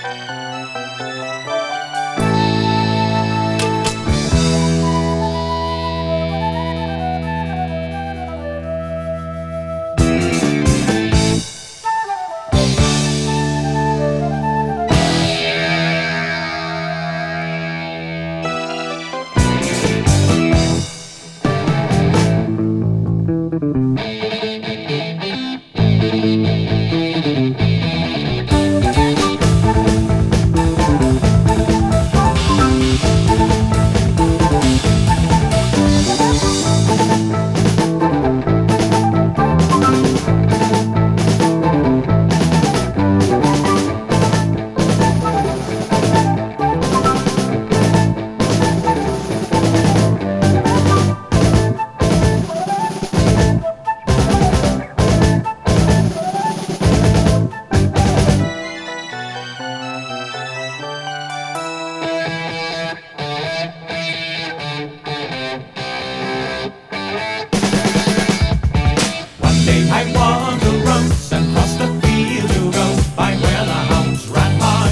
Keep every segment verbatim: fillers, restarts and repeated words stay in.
I walked the roads and crossed the field to go by where the hounds ran hard.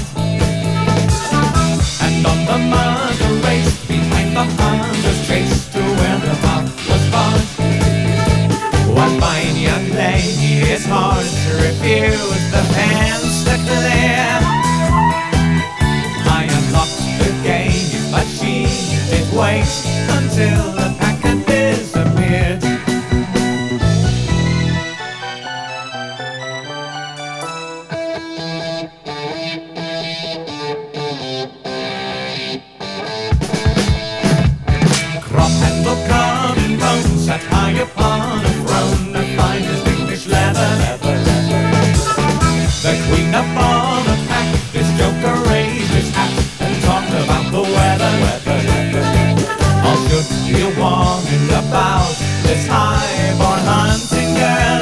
And on the mud the race behind the hunter's chase to where the mouth was barred. One fine young lady is hard to refuse the fence to clear. I unlocked the gate, but she did wait until the pack had disappeared. Crop-handled carving bones sat high upon a throne of fine distinguished leather. The queen of all the pack, this joker raised his hat and talked about the weather. All should feel warned about this high-born hunting girl.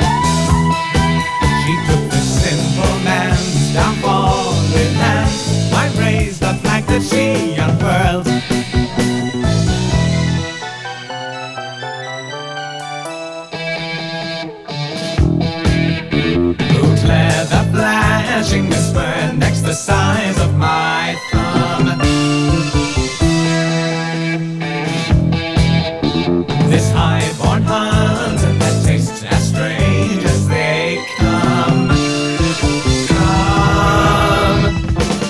She took the simple man's downfall in hand. I raised the flag that she unfurled. Leather flashing, this spur next the size of my thumb. This high-born hunter that tastes as strange as they come. Come.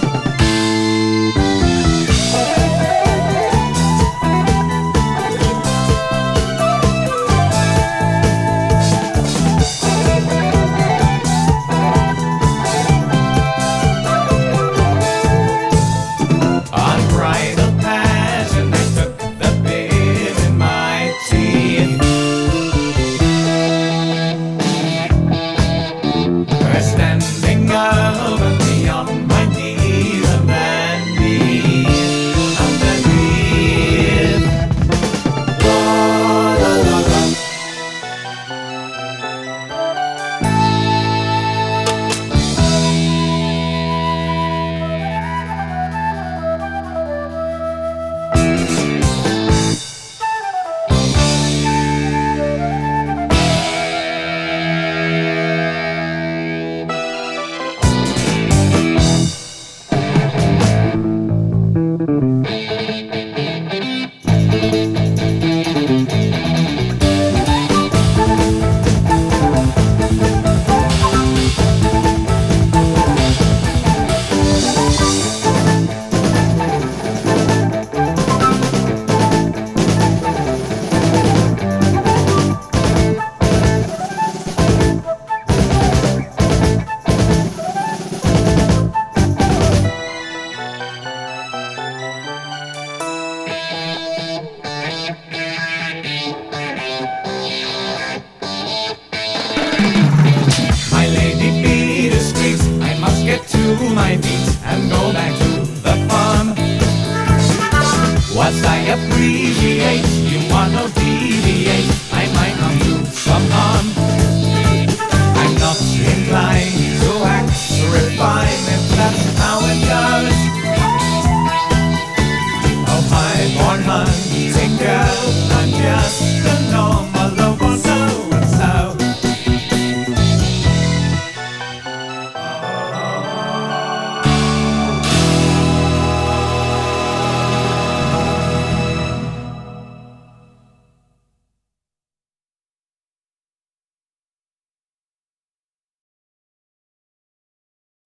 Unbridled passion, I took the bit in my teeth. Her standing over